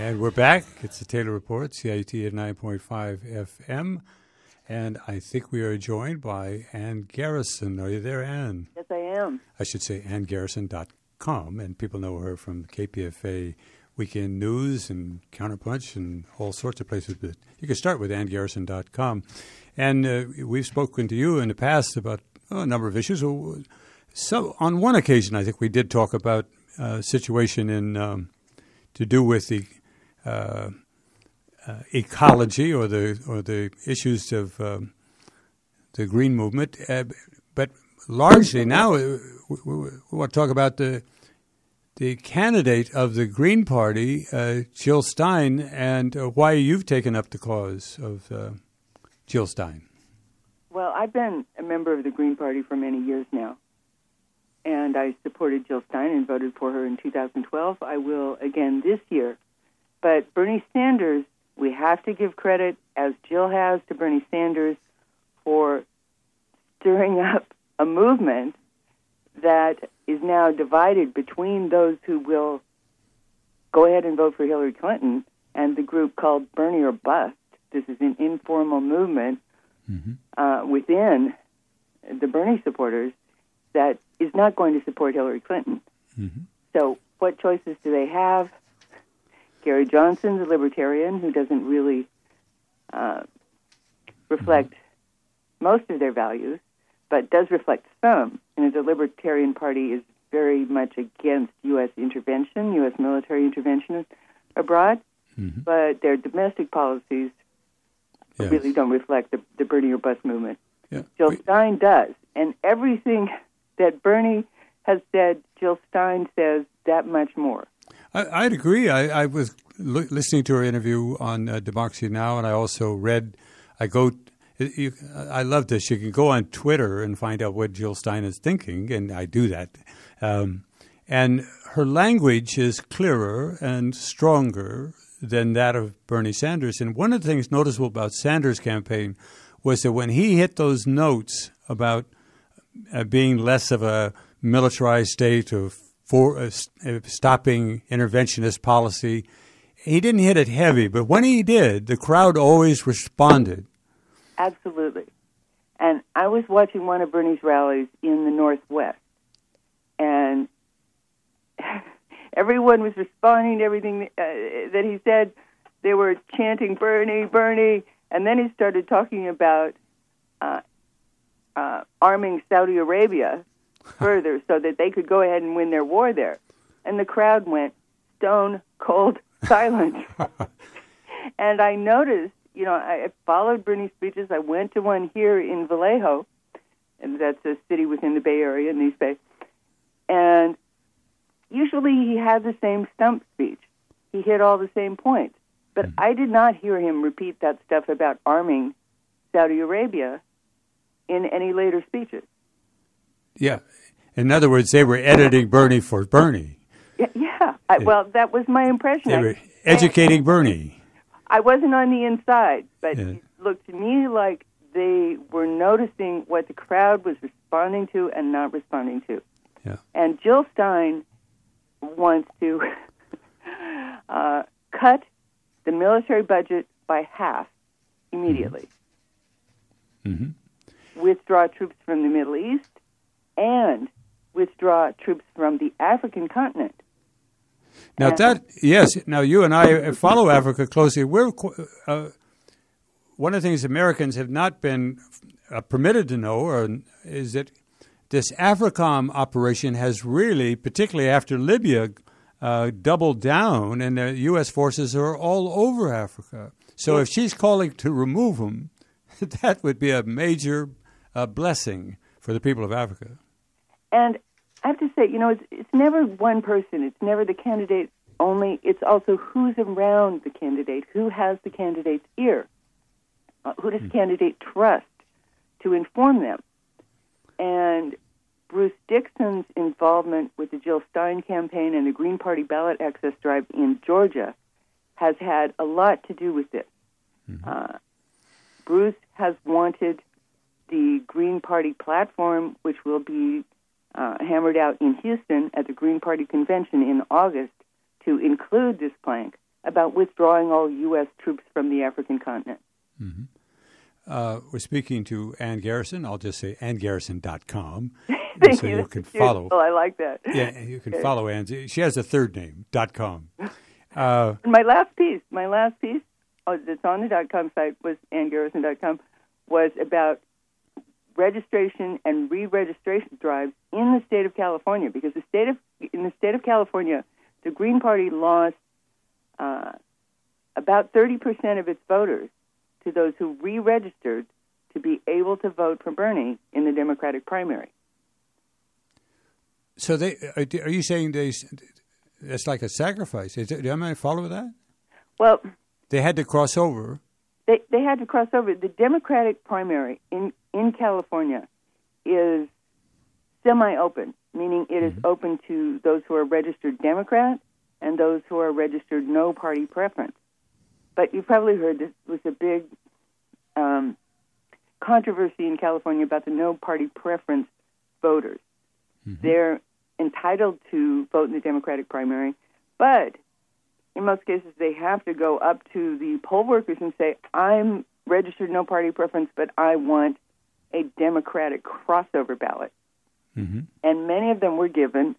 And we're back. It's the Taylor Report, CIT at 9.5 FM. And I think we are joined by Ann Garrison. Are you there, Ann? Yes, I am. I should say AnnGarrison.com. And people know her from KPFA Weekend News and Counterpunch and all sorts of places. But you can start with AnnGarrison.com. And we've spoken to you in the past about a number of issues. So on one occasion, I think we did talk about a situation in to do with the ecology or the issues of the green movement, but largely now we want to talk about the candidate of the Green Party, Jill Stein, and why you've taken up the cause of Jill Stein. Well, I've been a member of the Green Party for many years now, and I supported Jill Stein and voted for her in 2012. I will again this year. But Bernie Sanders, we have to give credit, as Jill has, to Bernie Sanders for stirring up a movement that is now divided between those who will go ahead and vote for Hillary Clinton and the group called Bernie or Bust. This is an informal movement within the Bernie supporters that is not going to support Hillary Clinton. So what choices do they have? Gary Johnson, the libertarian, who doesn't really reflect most of their values, but does reflect some. And the Libertarian Party is very much against U.S. intervention, U.S. military intervention abroad, but their domestic policies really don't reflect the Bernie or Bust movement. Jill Stein does. And everything that Bernie has said, Jill Stein says that much more. I'd agree. I was listening to her interview on Democracy Now!, and I also read. I love this. You can go on Twitter and find out what Jill Stein is thinking, and I do that. And her language is clearer and stronger than that of Bernie Sanders. And one of the things noticeable about Sanders' campaign was that when he hit those notes about being less of a militarized state or for stopping interventionist policy, he didn't hit it heavy, but when he did, the crowd always responded. Absolutely. And I was watching one of Bernie's rallies in the Northwest, and everyone was responding to everything that he said. They were chanting, Bernie, Bernie, and then he started talking about arming Saudi Arabia further so that they could go ahead and win their war there. And the crowd went stone cold silent. And I noticed, I followed Bernie's speeches. I went to one here in Vallejo, and that's a city within the Bay Area in the East Bay. And usually he had the same stump speech. He hit all the same points. But I did not hear him repeat that stuff about arming Saudi Arabia in any later speeches. Yeah. In other words, they were editing Bernie for Bernie. Yeah. Well, that was my impression. They were educating Bernie. I wasn't on the inside, but it looked to me like they were noticing what the crowd was responding to and not responding to. Yeah. And Jill Stein wants to cut the military budget by half immediately. Withdraw troops from the Middle East and withdraw troops from the African continent. Now Now you and I follow Africa closely. We're one of the things Americans have not been permitted to know is that this AFRICOM operation has really, particularly after Libya, doubled down, and the U.S. forces are all over Africa. So if she's calling to remove them, that would be a major blessing for the people of Africa. And I have to say, it's never one person. It's never the candidate only. It's also who's around the candidate, who has the candidate's ear, who does the candidate trust to inform them. And Bruce Dixon's involvement with the Jill Stein campaign and the Green Party ballot access drive in Georgia has had a lot to do with this. Bruce has wanted the Green Party platform, which will be hammered out in Houston at the Green Party convention in August, to include this plank about withdrawing all U.S. troops from the African continent. We're speaking to Ann Garrison. I'll just say AnnGarrison.com. Thank so you. you can follow. Well, I like that. Yeah, you can follow Ann. She has a third name, .com. My last piece that's on the .com site was AnnGarrison.com, was about registration and re-registration drives in the state of California, because in the state of California, the Green Party lost about 30% of its voters to those who re-registered to be able to vote for Bernie in the Democratic primary. So are you saying it's like a sacrifice? Am I follow that? Well, they had to cross over. They had to cross over. The Democratic primary in California is semi-open, meaning it is open to those who are registered Democrat and those who are registered no party preference. But you've probably heard this was a big controversy in California about the no party preference voters. They're entitled to vote in the Democratic primary, but in most cases they have to go up to the poll workers and say, I'm registered no party preference, but I want a Democratic crossover ballot. And many of them were given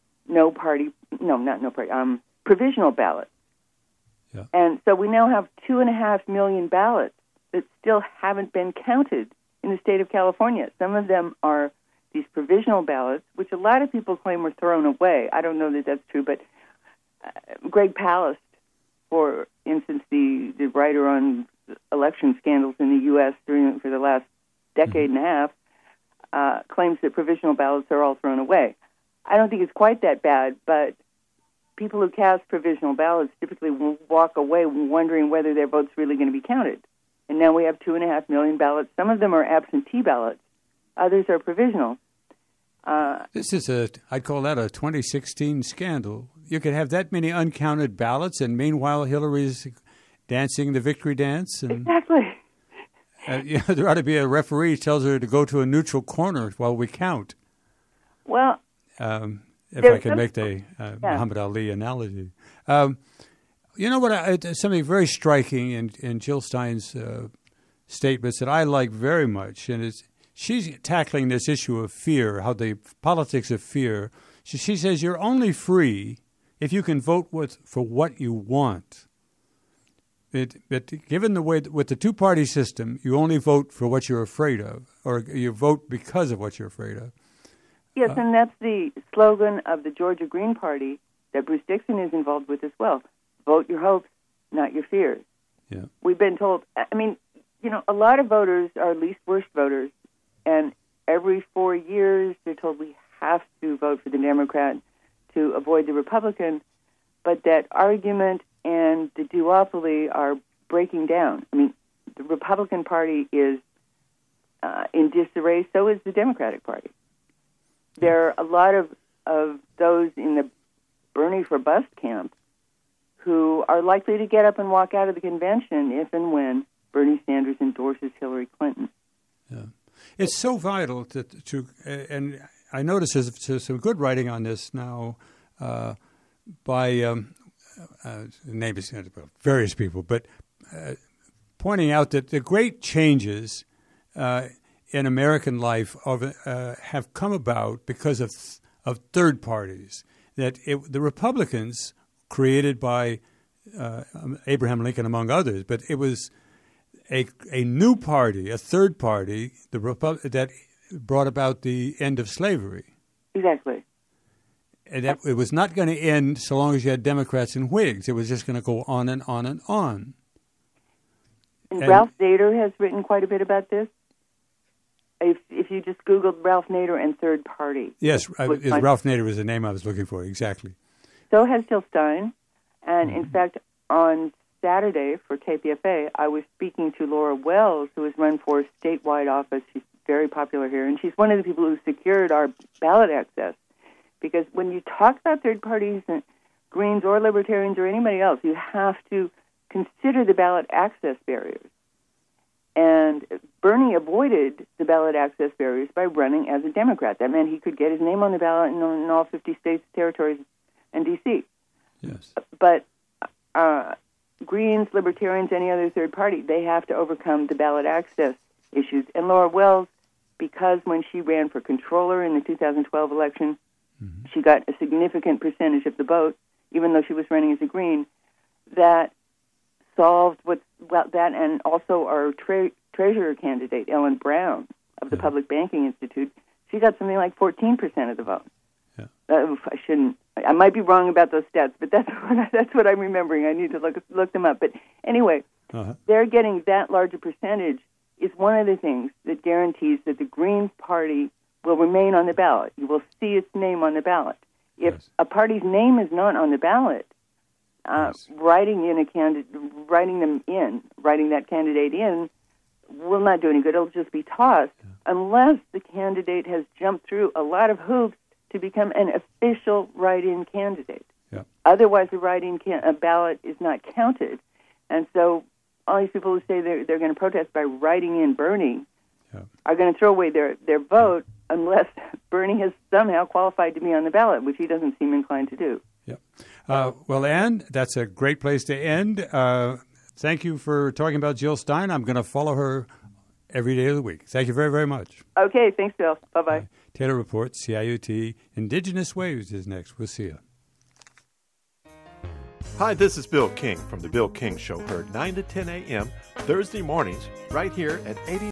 provisional ballots. Yeah. And so we now have 2.5 million ballots that still haven't been counted in the state of California. Some of them are these provisional ballots, which a lot of people claim were thrown away. I don't know that that's true, but Greg Palast, for instance, the writer on election scandals in the U.S. for the last decade and a half, claims that provisional ballots are all thrown away. I don't think it's quite that bad, but people who cast provisional ballots typically will walk away wondering whether their vote's really going to be counted. And now we have 2.5 million ballots. Some of them are absentee ballots. Others are provisional. This is I'd call that a 2016 scandal. You could have that many uncounted ballots, and meanwhile Hillary's dancing the victory dance. And, exactly. There ought to be a referee who tells her to go to a neutral corner while we count. Well, if I can make the Muhammad Ali analogy. You know what? Something very striking in Jill Stein's statements that I like very much, and she's tackling this issue of fear, how the politics of fear. She says you're only free if you can vote for what you want. But given the way with the two-party system, you only vote for what you're afraid of, or you vote because of what you're afraid of. Yes, and that's the slogan of the Georgia Green Party that Bruce Dixon is involved with as well. Vote your hopes, not your fears. Yeah. We've been told, a lot of voters are least worst voters, and every 4 years they're told we have to vote for the Democrat to avoid the Republican, but that argument and the duopoly are breaking down. I mean, the Republican Party is in disarray, so is the Democratic Party. There are a lot of those in the Bernie for Bust camp who are likely to get up and walk out of the convention if and when Bernie Sanders endorses Hillary Clinton. Yeah. It's so vital to and I notice there's some good writing on this now by name is various people, but pointing out that the great changes in American life have come about because of third parties. That the Republicans created by Abraham Lincoln, among others, but it was a new party, a third party, that brought about the end of slavery. Exactly. And that it was not going to end so long as you had Democrats and Whigs. It was just going to go on and on and on. And Ralph Nader has written quite a bit about this. If you just Googled Ralph Nader and third party. Yes, Ralph Nader was the name I was looking for, exactly. So has Jill Stein. And in fact, on Saturday for KPFA, I was speaking to Laura Wells, who has run for statewide office. She's very popular here, and she's one of the people who secured our ballot access. Because when you talk about third parties, and Greens or Libertarians or anybody else, you have to consider the ballot access barriers. And Bernie avoided the ballot access barriers by running as a Democrat. That meant he could get his name on the ballot in all 50 states, territories, and D.C. Yes. But Greens, Libertarians, any other third party, they have to overcome the ballot access issues. And Laura Wells, because when she ran for controller in the 2012 election, she got a significant percentage of the vote, even though she was running as a Green, that solved that, and also our treasurer candidate, Ellen Brown, of the Public Banking Institute, she got something like 14% of the vote. Yeah. I might be wrong about those stats, but that's what I'm remembering. I need to look them up. But anyway, they're getting that large a percentage is one of the things that guarantees that the Green Party will remain on the ballot. You will see its name on the ballot. If a party's name is not on the ballot, writing that candidate in will not do any good. It'll just be tossed unless the candidate has jumped through a lot of hoops to become an official write-in candidate. Yeah. Otherwise, the write-in ballot is not counted. And so all these people who say they're going to protest by writing in Bernie are going to throw away their vote unless Bernie has somehow qualified to be on the ballot, which he doesn't seem inclined to do. Yeah. Well, Ann, that's a great place to end. Thank you for talking about Jill Stein. I'm going to follow her every day of the week. Thank you very, very much. Okay. Thanks, Bill. Bye-bye. Taylor Reports, CIUT. Indigenous Waves is next. We'll see you. Hi, this is Bill King from The Bill King Show, heard 9 to 10 a.m. Thursday mornings right here at 80.